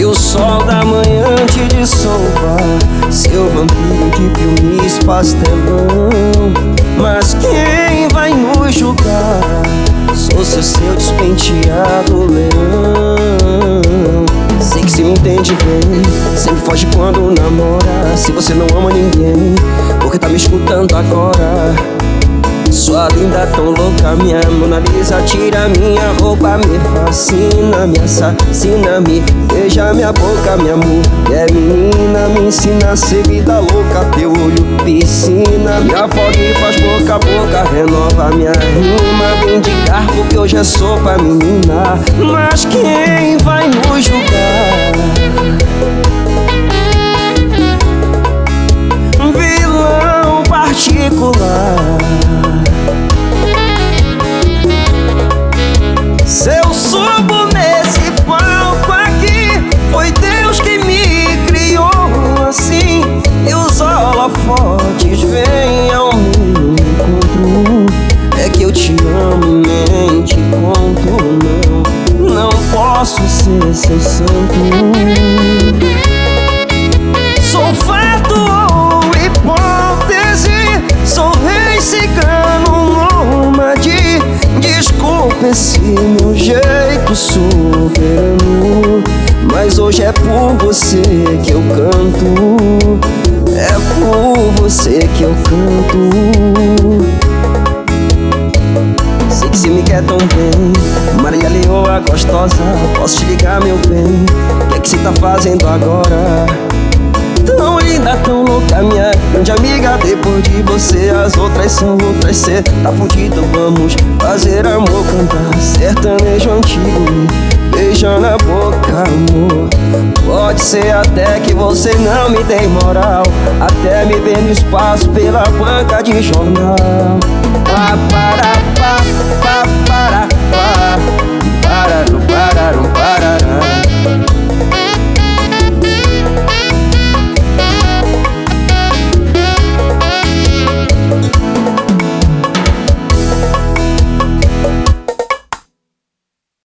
o sol da manhã te dissolva, seu vampiro de filmes pastelão. Mas quem vai nos julgar? Sou seu despenteado leão. Sei que se me entende bem, sempre foge quando namora. Se você não ama ninguém, porque tá me escutando agora? Sua linda tão louca, minha Mona Lisa, tira minha roupa, me fascina, me assassina, me beija minha boca, minha mulher menina, me ensina a ser vida louca, teu olho piscina, me afoga e faz boca a boca, renova minha rima, vem de carro que hoje é sopa, menina. Mas quem vai nos julgar? Vilão particular. Se eu subo nesse palco aqui, foi Deus que me criou assim. E os holofotes vêm ao meu encontro. É que eu te amo e nem te conto, não posso ser seu santo. Sou fato ou hipótese, sou rei cigano nômade. Desculpa esse meu jeito soberano, mas hoje é por você que eu canto. É por você que eu canto. Sei que se me quer tão bem, Maria Leoa gostosa, posso te ligar, meu bem? O que é que você tá fazendo agora? Tão linda, tão louca, minha grande amiga. Depois de você as outras são outras. Cê tá fudido, vamos fazer amor, cantar sertanejo antigo, beija na boca, amor. Pode ser até que você não me dê moral, até me ver no espaço pela banca de jornal. Pá, para, pá, pá, para, pá, para, para, para, para.